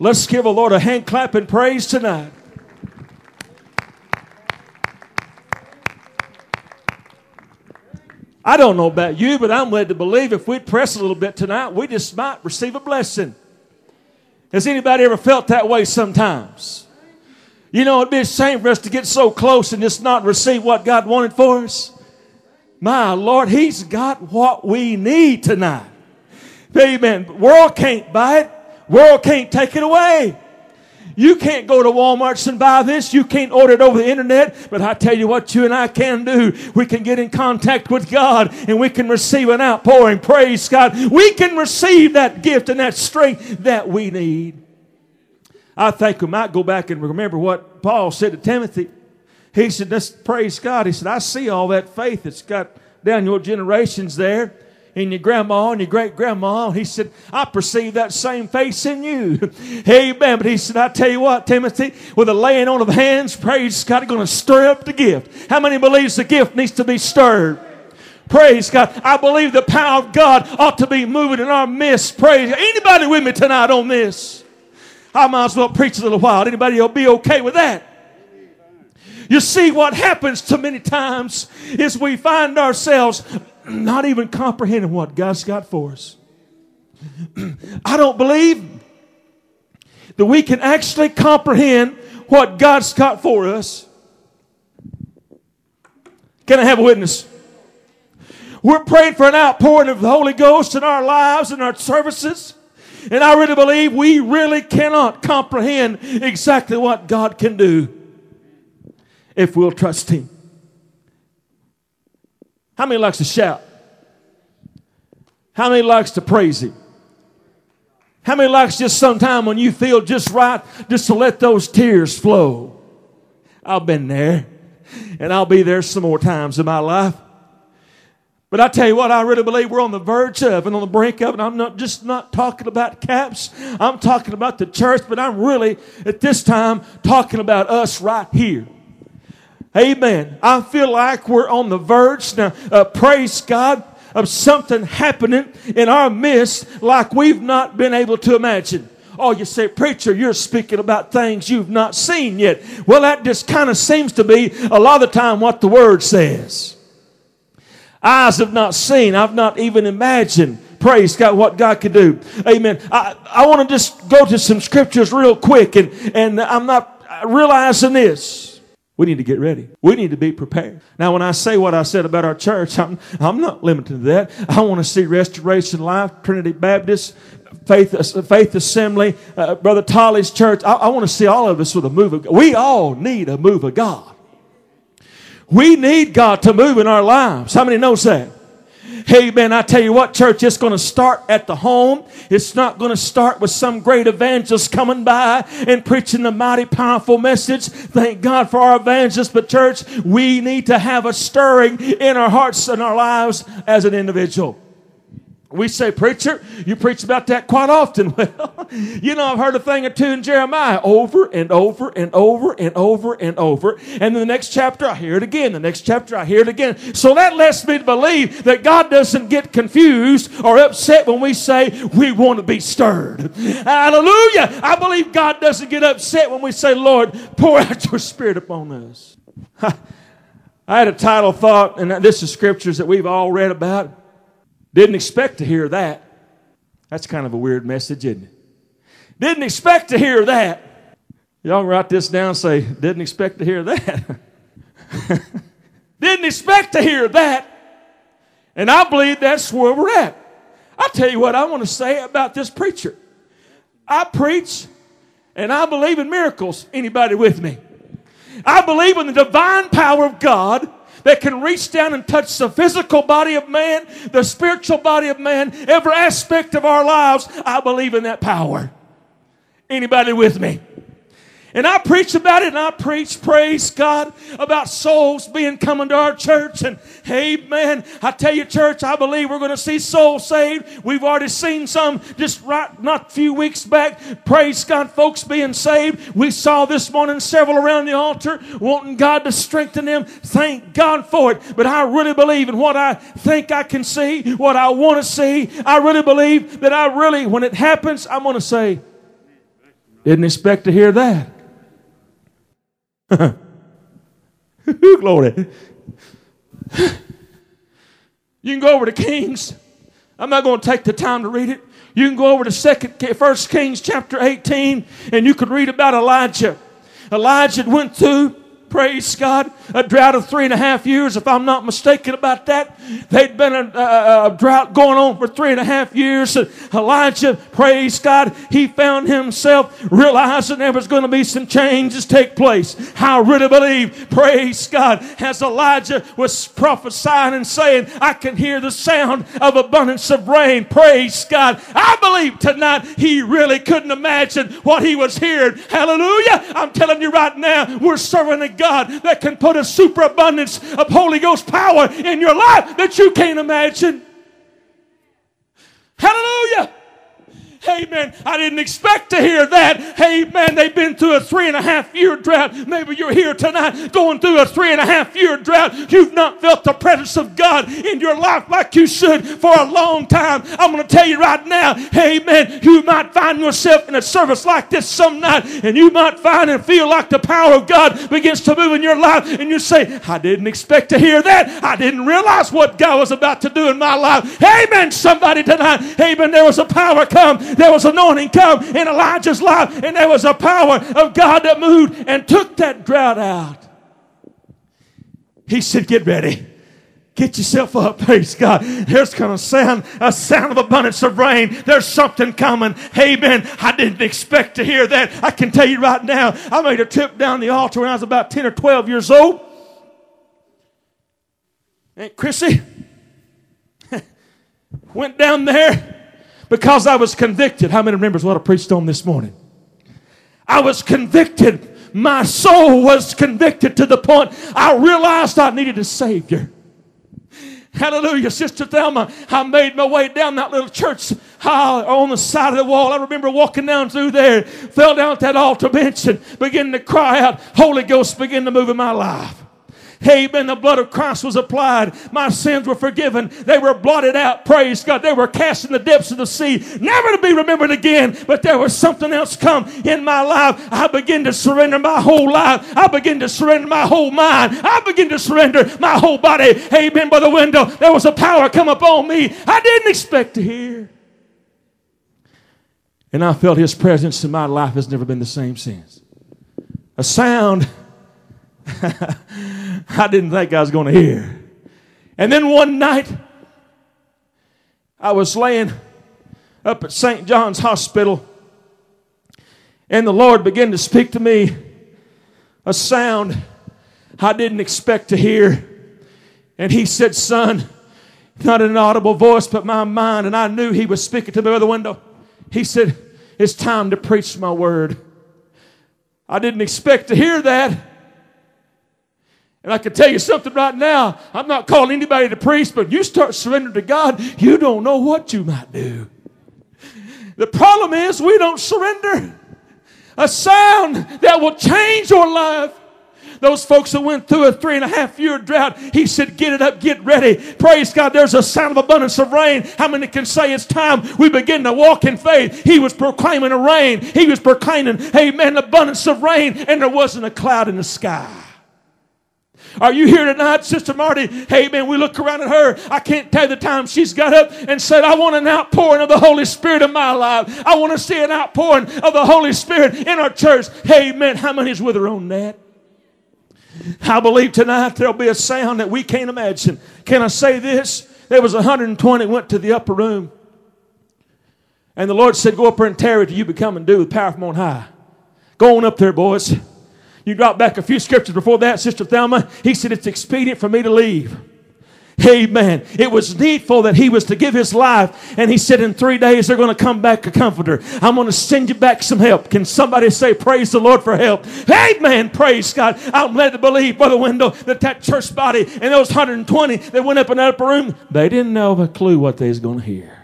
Let's give the Lord a hand clap and praise tonight. I don't know about you, but I'm led to believe if we'd press a little bit tonight, we just might receive a blessing. Has anybody ever felt that way sometimes? You know, it'd be a shame for us to get so close and just not receive what God wanted for us. My Lord, He's got what we need tonight. Amen. The world can't buy it. World can't take it away. You can't go to Walmart and buy this. You can't order it over the internet. But I tell you what you and I can do. We can get in contact with God and we can receive an outpouring. Praise God. We can receive that gift and that strength that we need. I think we might go back and remember what Paul said to Timothy. He said, just praise God. He said, I see all that faith that's got down your generations there. In your grandma and your great-grandma. He said, I perceive that same faith in you. Amen. But he said, I tell you what, Timothy, with the laying on of hands, praise God, going to stir up the gift. How many believes the gift needs to be stirred? Praise God. I believe the power of God ought to be moving in our midst. Praise. Anybody with me tonight on this? I might as well preach a little while. Anybody will be okay with that? You see, what happens too many times is we find ourselves not even comprehending what God's got for us. I don't believe that we can actually comprehend what God's got for us. Can I have a witness? We're praying for an outpouring of the Holy Ghost in our lives and our services. And I really believe we really cannot comprehend exactly what God can do if we'll trust Him. How many likes to shout? How many likes to praise Him? How many likes just sometime when you feel just right, just to let those tears flow? I've been there, and I'll be there some more times in my life. But I tell you what, I really believe we're on the verge of and on the brink of, and I'm not talking about Caps. I'm talking about the church, but I'm really, at this time, talking about us right here. Amen. I feel like we're on the verge now, praise God, of something happening in our midst like we've not been able to imagine. Oh, you say, preacher, you're speaking about things you've not seen yet. Well, that just kind of seems to be a lot of the time what the Word says. Eyes have not seen. I've not even imagined. Praise God, what God could do. Amen. I want to just go to some scriptures real quick, and I'm not realizing this. We need to get ready. We need to be prepared. Now, when I say what I said about our church, I'm not limited to that. I want to see Restoration Life, Trinity Baptist, Faith Assembly, Brother Tolley's church. I want to see all of us with a move of God. We all need a move of God. We need God to move in our lives. How many knows that? Hey, man, I tell you what, church, it's going to start at the home. It's not going to start with some great evangelist coming by and preaching a mighty powerful message. Thank God for our evangelists. But, church, we need to have a stirring in our hearts and our lives as an individual. We say, preacher, you preach about that quite often. Well, you know, I've heard a thing or two in Jeremiah over and over and over and over and over. And then the next chapter, I hear it again. The next chapter, I hear it again. So that lets me believe that God doesn't get confused or upset when we say we want to be stirred. Hallelujah. I believe God doesn't get upset when we say, Lord, pour out your Spirit upon us. I had a title thought, and this is scriptures that we've all read about. Didn't expect to hear that. That's kind of a weird message, isn't it? Didn't expect to hear that. Y'all can write this down and say, didn't expect to hear that. Didn't expect to hear that. And I believe that's where we're at. I'll tell you what I want to say about this preacher. I preach and I believe in miracles. Anybody with me? I believe in the divine power of God that can reach down and touch the physical body of man, the spiritual body of man, every aspect of our lives. I believe in that power. Anybody with me? And I preach about it, and I preach, praise God, about souls being coming to our church. And amen. I tell you, church, I believe we're going to see souls saved. We've already seen some just not a few weeks back. Praise God, folks being saved. We saw this morning several around the altar wanting God to strengthen them. Thank God for it. But I really believe in what I think I can see, what I want to see. I really believe that when it happens, I'm going to say, Didn't expect to hear that. Glory. You can go over to Kings. I'm not going to take the time to read it. You can go over to 1 Kings chapter 18, and you could read about Elijah. Elijah went through, praise God, a drought of 3.5 years, if I'm not mistaken about that. They'd been a drought going on for 3.5 years. Elijah, praise God, he found himself realizing there was going to be some changes take place. I really believe, praise God, as Elijah was prophesying and saying, I can hear the sound of abundance of rain. Praise God. I believe tonight he really couldn't imagine what he was hearing. Hallelujah. I'm telling you right now, we're serving a God that can put a superabundance of Holy Ghost power in your life that you can't imagine. Hallelujah. Amen. I didn't expect to hear that. Amen. They've been through a 3.5 year drought. Maybe you're here tonight going through a 3.5 year drought. You've not felt the presence of God in your life like you should for a long time. I'm going to tell you right now, amen, you might find yourself in a service like this some night, and you might find and feel like the power of God begins to move in your life, and you say, I didn't expect to hear that. I didn't realize what God was about to do in my life. Amen. Somebody tonight, amen, there was a power come. There was anointing come in Elijah's life, and there was a power of God that moved and took that drought out. He said, get ready. Get yourself up. Praise God. There's going to sound a sound of abundance of rain. There's something coming. Amen. I didn't expect to hear that. I can tell you right now, I made a trip down the altar when I was about 10 or 12 years old. Aunt Chrissy went down there. Because I was convicted. How many remembers what I preached on this morning? I was convicted. My soul was convicted to the point I realized I needed a Savior. Hallelujah. Sister Thelma, I made my way down that little church on the side of the wall. I remember walking down through there, fell down at that altar bench and began to cry out. Holy Ghost began to move in my life. Amen. The blood of Christ was applied. My sins were forgiven. They were blotted out. Praise God. They were cast in the depths of the sea, never to be remembered again. But there was something else come in my life. I began to surrender my whole life. I began to surrender my whole mind. I began to surrender my whole body. Amen. By the window, there was a power come upon me I didn't expect to hear. And I felt His presence, and my life has never been the same since. A sound I didn't think I was going to hear. And then one night, I was laying up at St. John's Hospital, and the Lord began to speak to me a sound I didn't expect to hear. And He said, son, not an audible voice, but my mind. And I knew He was speaking to me by the window. He said, it's time to preach my word. I didn't expect to hear that. And I can tell you something right now. I'm not calling anybody to preach, but you start surrendering to God, you don't know what you might do. The problem is we don't surrender. A sound that will change your life. Those folks that went through a 3.5 year drought, He said, get it up, get ready. Praise God, there's a sound of abundance of rain. How many can say it's time we begin to walk in faith? He was proclaiming a rain. He was proclaiming, amen, abundance of rain, and there wasn't a cloud in the sky. Are you here tonight, Sister Marty? Hey, man, we look around at her. I can't tell you the time she's got up and said, I want an outpouring of the Holy Spirit in my life. I want to see an outpouring of the Holy Spirit in our church. Hey, man, how many is with her on that? I believe tonight there'll be a sound that we can't imagine. Can I say this? There was 120 went to the upper room. And the Lord said, go up there and tarry till you become endued with power from on high. Go on up there, boys. You drop back a few scriptures before that, Sister Thelma. He said, it's expedient for me to leave. Amen. It was needful that He was to give His life. And He said, in 3 days, they're going to come back a comforter. I'm going to send you back some help. Can somebody say, praise the Lord for help? Amen. Praise God. I'm led to believe by the window that church body and those 120 that went up in that upper room, they didn't know a clue what they was going to hear.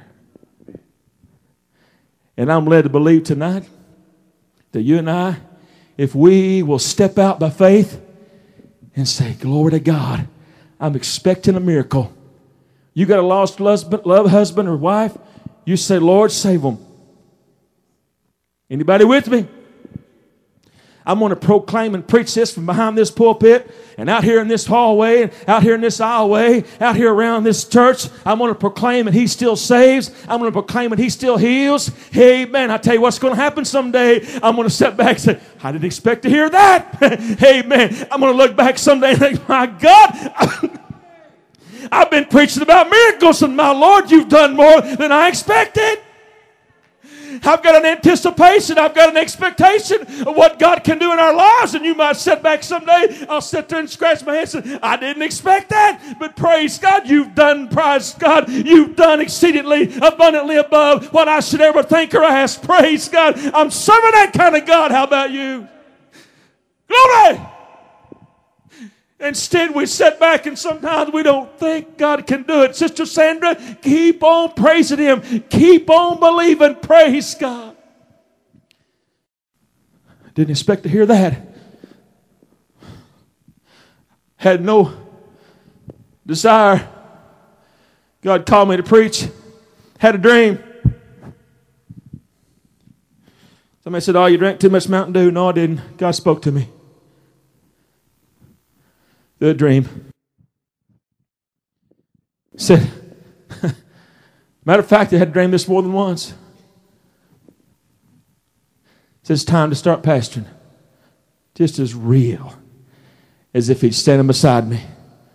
And I'm led to believe tonight that you and I, if we will step out by faith and say, glory to God, I'm expecting a miracle. You got a lost husband or wife, you say, Lord, save them. Anybody with me? I'm going to proclaim and preach this from behind this pulpit and out here in this hallway and out here in this aisleway, out here around this church. I'm going to proclaim that He still saves. I'm going to proclaim that He still heals. Amen. I tell you what's going to happen someday. I'm going to step back and say, I didn't expect to hear that. Amen. I'm going to look back someday and think, my God, I've been preaching about miracles, and my Lord, you've done more than I expected. I've got an anticipation. I've got an expectation of what God can do in our lives. And you might sit back someday. I'll sit there and scratch my head and say, I didn't expect that. But praise God, you've done, praise God, you've done exceedingly abundantly above what I should ever think or ask. Praise God. I'm serving that kind of God. How about you? Glory! Instead, we sit back and sometimes we don't think God can do it. Sister Sandra, keep on praising Him. Keep on believing. Praise God. Didn't expect to hear that. Had no desire. God called me to preach. Had a dream. Somebody said, oh, you drank too much Mountain Dew. No, I didn't. God spoke to me. The dream. Said, matter of fact, I had dreamed this more than once. Said it's time to start pastoring. Just as real as if He's standing beside me.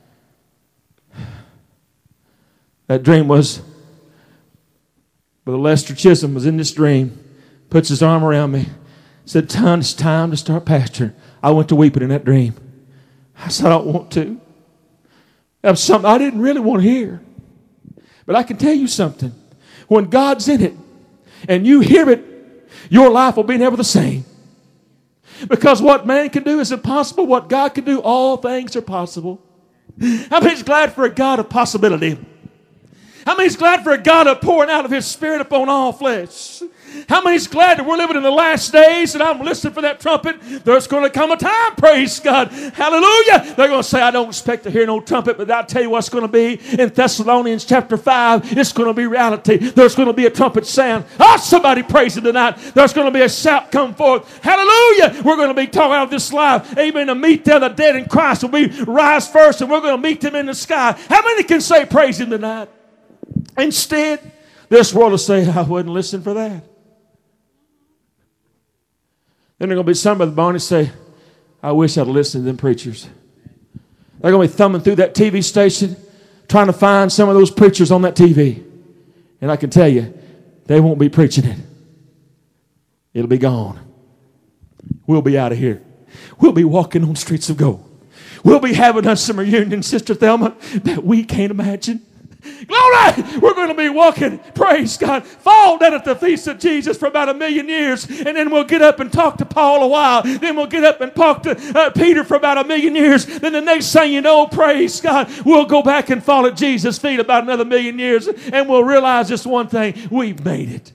That dream was, Brother Lester Chisholm was in this dream, puts his arm around me, said, it's time to start pastoring. I went to weeping in that dream. I said, I don't want to. That was something I didn't really want to hear. But I can tell you something. When God's in it and you hear it, your life will be never the same. Because what man can do is impossible. What God can do, all things are possible. How many's glad for a God of possibility? How many's glad for a God of pouring out of His Spirit upon all flesh? How many's glad that we're living in the last days and I'm listening for that trumpet? There's going to come a time, praise God. Hallelujah. They're going to say, I don't expect to hear no trumpet, but I'll tell you what's going to be in Thessalonians chapter 5. It's going to be reality. There's going to be a trumpet sound. Oh, somebody praise Him tonight. There's going to be a shout come forth. Hallelujah. We're going to be talking out of this life. Amen. To meet them, the dead in Christ will be rise first and we're going to meet them in the sky. How many can say praise Him tonight? Instead, this world will say, I wouldn't listen for that. Then there's going to be somebody at the barn and say, I wish I'd listened to them preachers. They're going to be thumbing through that TV station, trying to find some of those preachers on that TV. And I can tell you, they won't be preaching it. It'll be gone. We'll be out of here. We'll be walking on streets of gold. We'll be having us some reunion, Sister Thelma, that we can't imagine. Glory! We're going to be walking, praise God, fall down at the feast of Jesus for about 1,000,000 years, and then we'll get up and talk to Paul a while. Then we'll get up and talk to Peter for about 1,000,000 years. Then the next thing you know, praise God, we'll go back and fall at Jesus' feet about another 1,000,000 years, and we'll realize just one thing: we've made it.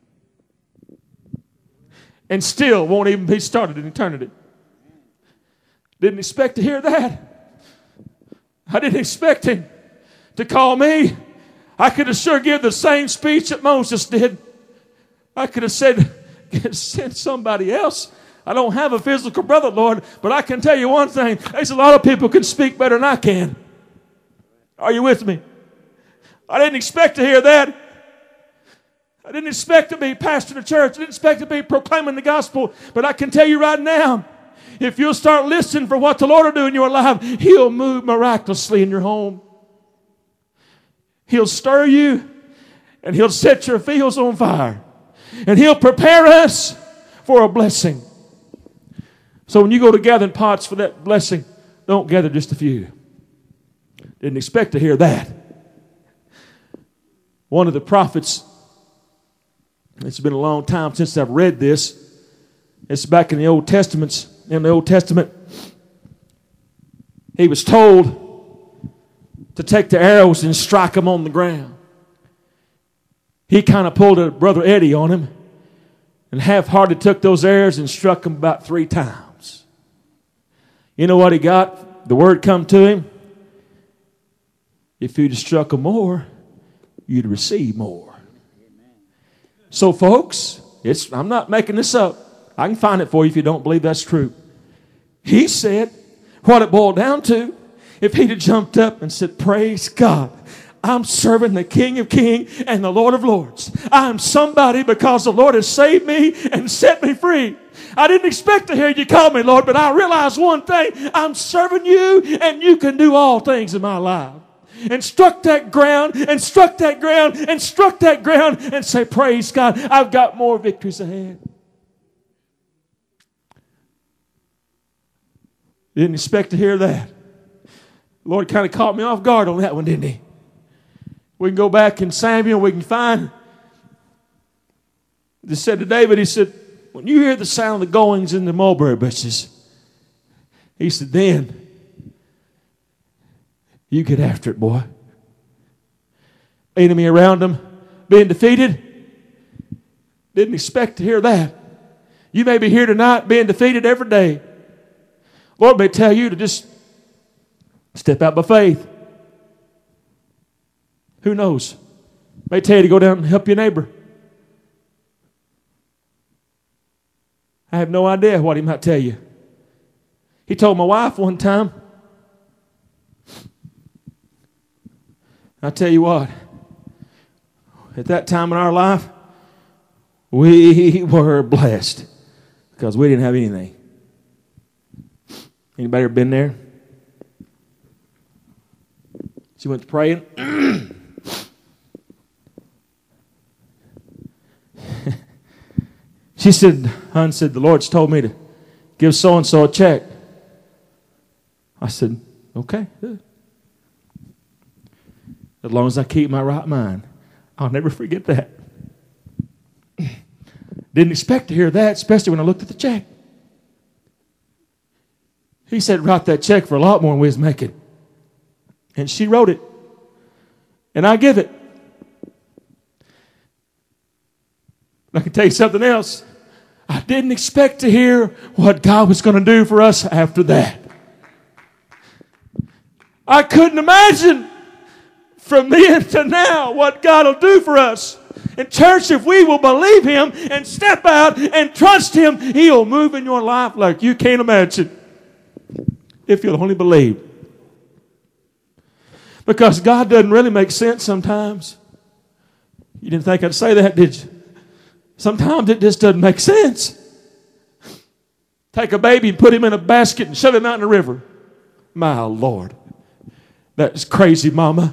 And still won't even be started in eternity. Didn't expect to hear that. I didn't expect Him to call me. I could have sure given the same speech that Moses did. I could have said, send somebody else. I don't have a physical brother, Lord, but I can tell you one thing. There's a lot of people who can speak better than I can. Are you with me? I didn't expect to hear that. I didn't expect to be pastoring a church. I didn't expect to be proclaiming the gospel. But I can tell you right now, if you'll start listening for what the Lord will do in your life, He'll move miraculously in your home. He'll stir you, and He'll set your fields on fire. And He'll prepare us for a blessing. So when you go to gathering pots for that blessing, don't gather just a few. Didn't expect to hear that. One of the prophets, it's been a long time since I've read this. It's back in the Old Testament. In the Old Testament, he was told to take the arrows and strike them on the ground. He kind of pulled a Brother Eddie on him and half-hearted took those arrows and struck him about 3 times. You know what he got? The word come to him. If you'd have struck him more, you'd receive more. So folks, I'm not making this up. I can find it for you if you don't believe that's true. He said what it boiled down to, if he'd have jumped up and said, praise God, I'm serving the King of Kings and the Lord of Lords. I'm somebody because the Lord has saved me and set me free. I didn't expect to hear you call me, Lord, but I realized one thing. I'm serving you, and you can do all things in my life. And struck that ground, and struck that ground, and struck that ground, and say, praise God, I've got more victories ahead. Didn't expect to hear that. The Lord kind of caught me off guard on that one, didn't he? We can go back in Samuel, we can find, he said to David, he said, when you hear the sound of the goings in the mulberry bushes, he said, then you get after it, boy. Enemy around him being defeated. Didn't expect to hear that. You may be here tonight being defeated every day. Lord may tell you to just step out by faith. Who knows? May tell you to go down and help your neighbor. I have no idea what he might tell you. He told my wife one time, I tell you what, at that time in our life, we were blessed because we didn't have anything. Anybody ever been there? She went to praying. She said, hon said, the Lord's told me to give so-and-so a check. I said, okay, good. As long as I keep my right mind, I'll never forget that. Didn't expect to hear that, especially when I looked at the check. He said, write that check for a lot more than we was making. And she wrote it. And I give it. I can tell you something else. I didn't expect to hear what God was going to do for us after that. I couldn't imagine from then to now what God will do for us. And church, if we will believe Him and step out and trust Him, He'll move in your life like you can't imagine. If you'll only believe. Because God doesn't really make sense sometimes. You didn't think I'd say that, did you? Sometimes it just doesn't make sense. Take a baby and put him in a basket and shove him out in the river. My Lord. That's crazy, mama.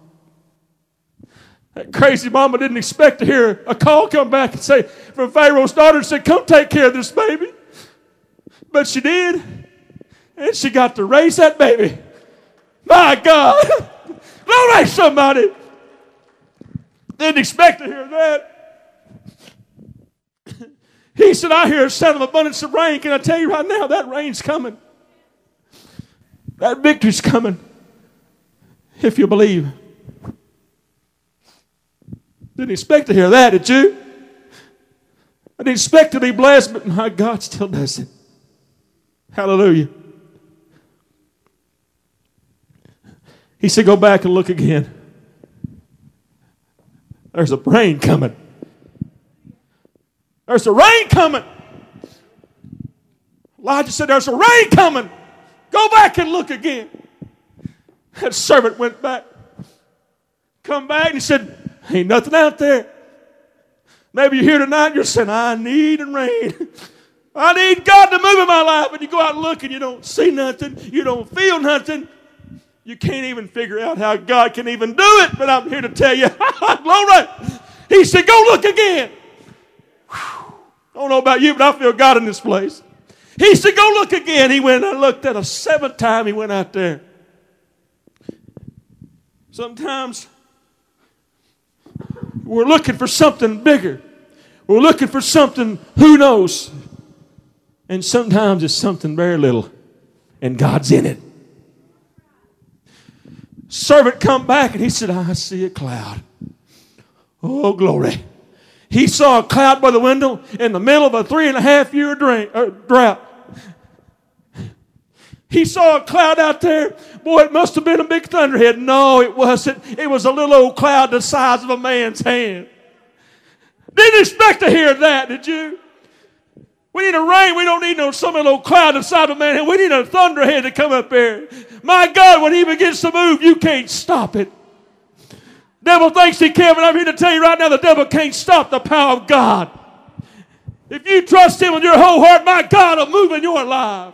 That crazy mama didn't expect to hear a call come back and say, from Pharaoh's daughter, and said, come take care of this baby. But she did. And she got to raise that baby. My God. Glory, somebody. Didn't expect to hear that. He said, I hear a sound of abundance of rain. Can I tell you right now, that rain's coming. That victory's coming. If you believe. Didn't expect to hear that, did you? I didn't expect to be blessed, but my God still does it. Hallelujah. He said, go back and look again. There's a rain coming. There's a rain coming. Elijah said, there's a rain coming. Go back and look again. That servant went back. Come back and he said, ain't nothing out there. Maybe you're here tonight and you're saying, I need rain. I need God to move in my life. And you go out and look and you don't see nothing. You don't feel nothing. You can't even figure out how God can even do it. But I'm here to tell you, glory. He said, go look again. I don't know about you, but I feel God in this place. He said, go look again. He went and looked at a seventh time. He went out there. Sometimes we're looking for something bigger. We're looking for something, who knows? And sometimes it's something very little. And God's in it. Servant come back and he said, I see a cloud. Oh, glory. He saw a cloud by the window in the middle of a 3.5-year drought. He saw a cloud out there. Boy, it must have been a big thunderhead. No, it wasn't. It was a little old cloud the size of a man's hand. Didn't expect to hear that, did you? We need a rain. We don't need no some little cloud inside of a man. We need a thunderhead to come up there. My God, when he begins to move, you can't stop it. Devil thinks he can, but I'm here to tell you right now, the devil can't stop the power of God. If you trust him with your whole heart, my God will move in your life.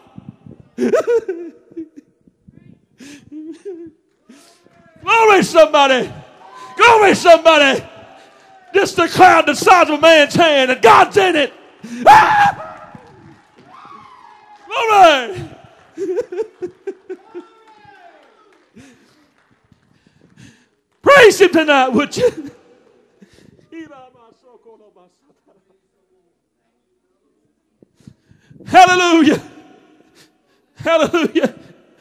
Glory somebody. Glory somebody. Just a cloud the size of a man's hand and God's in it. Ah! Glory. Praise him tonight, would you? Hallelujah. Hallelujah.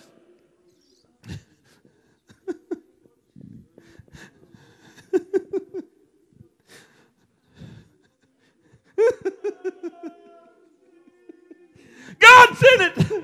God's in it.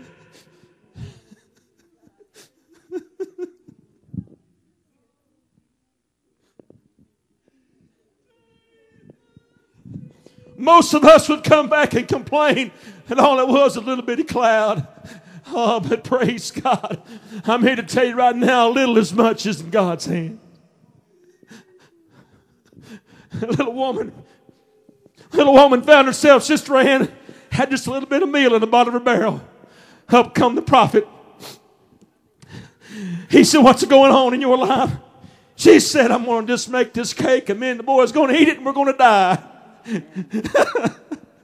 Most of us would come back and complain, and all it was a little bitty cloud. Oh, but praise God. I'm here to tell you right now, little as much is in God's hand. A little woman found herself, Sister Ann, had just a little bit of meal in the bottom of her barrel. Up come the prophet. He said, what's going on in your life? She said, I'm going to just make this cake, and me and the boys going to eat it, and we're going to die. The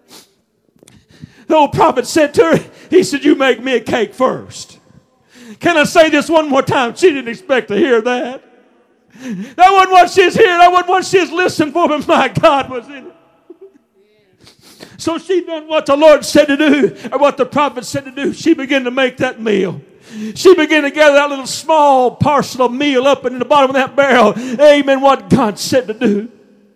old prophet said to her, he said, you make me a cake first. Can I say this one more time? She didn't expect to hear that. That wasn't what she's hearing. That wasn't what she's listening for, but my God was in it. So she done what the Lord said to do, or what the prophet said to do. She began to make that meal. She began to gather that little small parcel of meal up in the bottom of that barrel. Amen, what God said to do.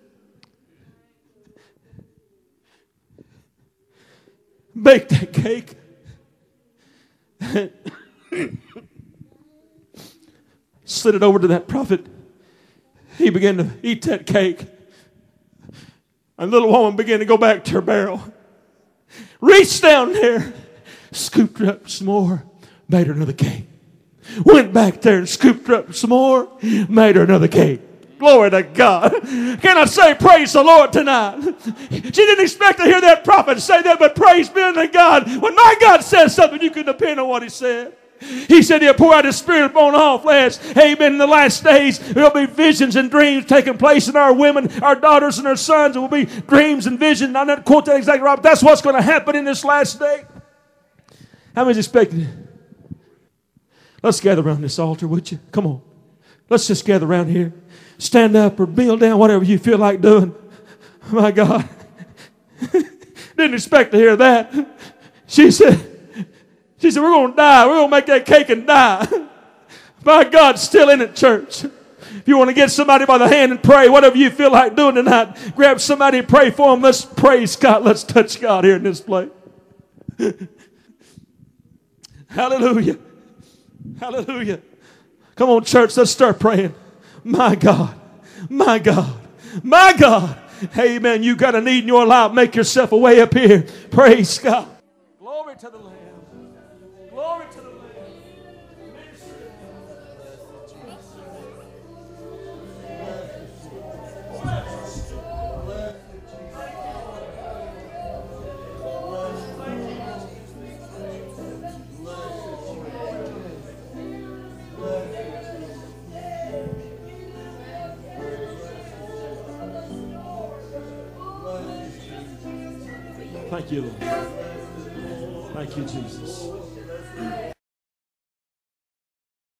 Bake that cake. Slid it over to that prophet. He began to eat that cake. And the little woman began to go back to her barrel. Reached down there, scooped her up some more, made her another cake. Went back there and scooped her up some more, made her another cake. Glory to God. Can I say praise the Lord tonight? She didn't expect to hear that prophet say that, but praise be unto God. When my God says something, you can depend on what he said. He said he'll pour out his spirit upon all flesh. Amen. In the last days, there'll be visions and dreams taking place in our women, our daughters and our sons. It will be dreams and visions. I'm not quote that exactly right, but that's what's going to happen in this last day. How many's expecting it? Let's gather around this altar, would you? Come on. Let's just gather around here. Stand up or kneel down, whatever you feel like doing. My God. Didn't expect to hear that. She said, we're going to die. We're going to make that cake and die. My God's still in it, church. If you want to get somebody by the hand and pray, whatever you feel like doing tonight, grab somebody and pray for them. Let's praise God. Let's touch God here in this place. Hallelujah. Hallelujah. Come on, church. Let's start praying. My God. My God. My God. Amen. You got a need in your life. Make yourself a way up here. Praise God. Glory to the Lamb. Glory to the Lamb. Thank you, Lord. Thank you, Jesus.